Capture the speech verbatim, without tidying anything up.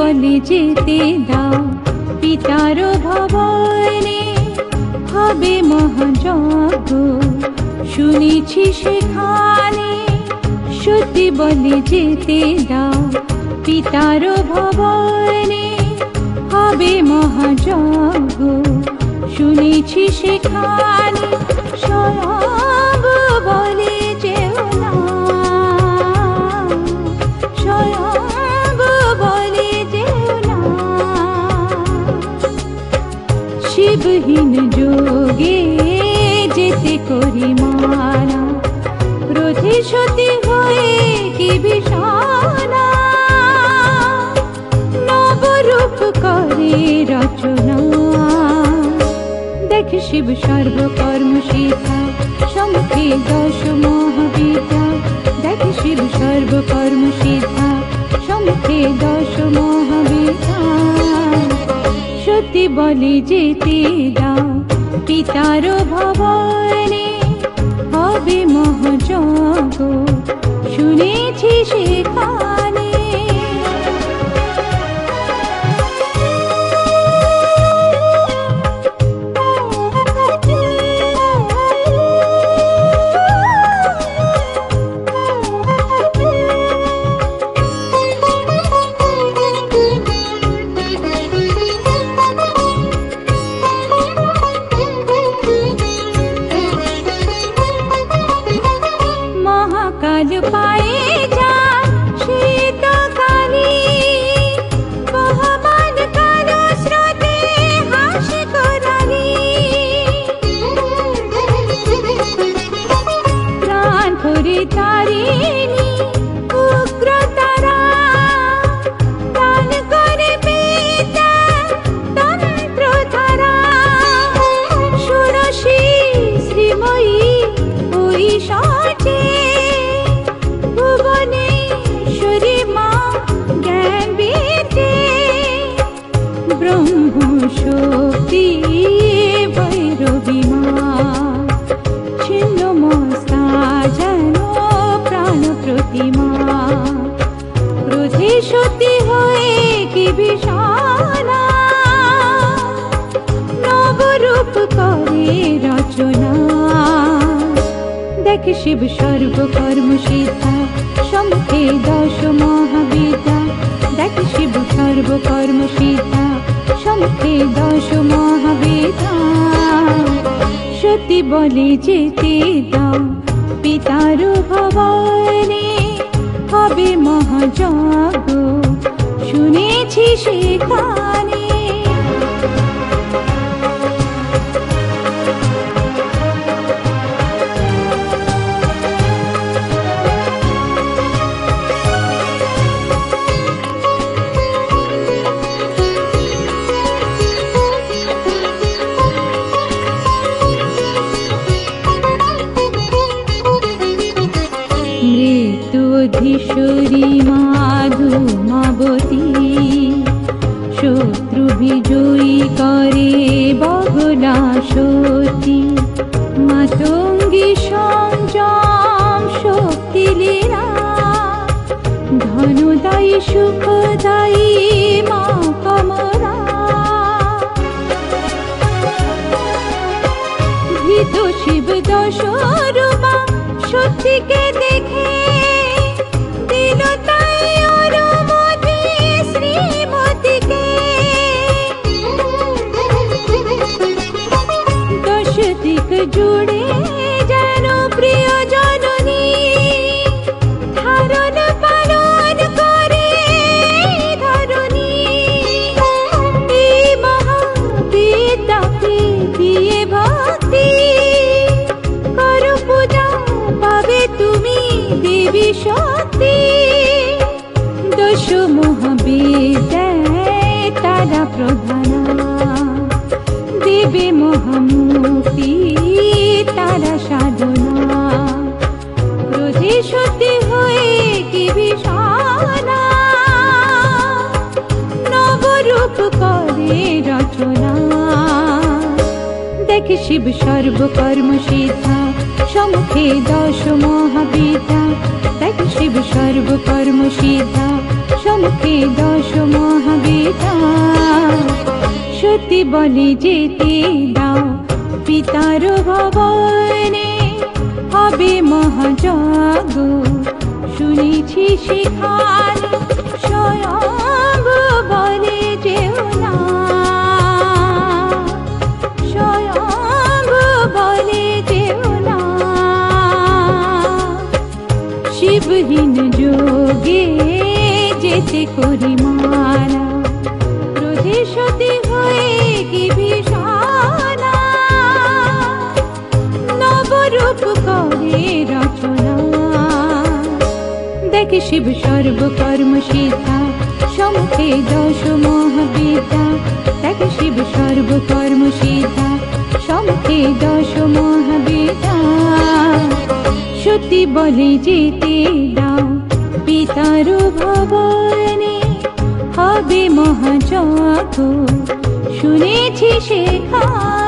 বলে যেতে দাও পিতার ভবনে, হবে মহাযজ্ঞ শুনেছি সেখানে। সত্যি বলে যেতে দাও পিতার ভবনে, হবে মহাযজ্ঞ শুনেছি সেখানে। স্বয়ং বলে যেও না, স্বয়ং বলে যেও না, শিবহীন যোগে যেতে করি মানা। ক্রোধে সতী হয়ে কি বিষানা, নবরূপ করে রচনা। দেখ শিব সর্বকর্ম সিদ্ধা, সম্মুখে দশ মহাবিদ্যা। দেখ শিব সর্বকর্ম সিদ্ধা, সম্মুখে দশ মহাবিদ্যা। সত্যি বলে যেতে দাও পিতার ভবনে, হবে মহাযজ্ঞ শুনেছি সেখানে। কাল পায়ে যান শীতকালী, বহমান কালো স্রোতে হাসি করালি। প্রাণ ভরে তারিণী উগ্র তারা, দান করে পিতা তন্ত্র ধারা। ষোড়শী শ্রীময়ী ওই সচে, ভুবনেশ্বরী মা জ্ঞান বীর্যে। ব্রহ্ম শক্তি ভৈরবী মা, ছিন্ন মস্তা যেন প্রাণ প্রতিমা। ক্রোধে সতী হয়ে কি বিষানা, নবরূপ করে রচনা। দেখ শিব সর্বকর্ম সিদ্ধা, সম্মুখে দশ মহাবিদ্যা। দেখ শিব সর্বকর্ম সিদ্ধা, সম্মুখে দশ মহাবিদ্যা। সত্যি বলে যেতে দাও পিতার ভবনে, হবে মহাযজ্ঞ শুনেছি সেখানে। মৃত্যুধীশ্বরী মাধুমাবতী, শত্রু বিজয়ী করে বগলা সতী। মাতঙ্গী সংযম শক্তি লীলা, ধনদায়ী সুখদায়ী মা কমলা। ভীত শিব দশ রূপা সত্যিকে দেখে, দিল তাই অনুমতি শ্রীমতীকে। দশ দিক জুড়ে যেন প্রিয় জননী, ধারণ পালন করে ধরণী। এই মহাবিদ্যাকে দিয়ে ভক্তি করো পূজা, পাবে তুমি দেবী শক্তি। দশ মহাবিদ্যায় তারা প্রধানা, দেবে মহামুক্তি শিব সর্বকর্ম সিদ্ধা সম্মুখে দশ মহাবিদ্যা। দেখ শিব সর্বকর্ম সিদ্ধা সম্মুখে দশ মহাবিদ্যা। সত্যি বলে যেতে দাও পিতার ভবনে, হবে মহাযজ্ঞ শুনেছি সেখানে। স্বয়ং বলে যেও না, স্বয়ং বলে যেও না। শিবহীন যোগে যেতে করি মানা, ক্রোধে সতী হয়ে কি ভীষণা। নবরূপ করে রচনা। দেখ শিব সর্বকর্ম সিদ্ধা সম্মুখে দশ মহাবিদ্যা। দেখ শিব সর্বকর্ম সিদ্ধা সম্মুখে দশ মহাবিদ্যা। সত্যি বলে যেতে দাও পিতার ভবনে, হবে মহাযজ্ঞ শুনেছি সেখানে।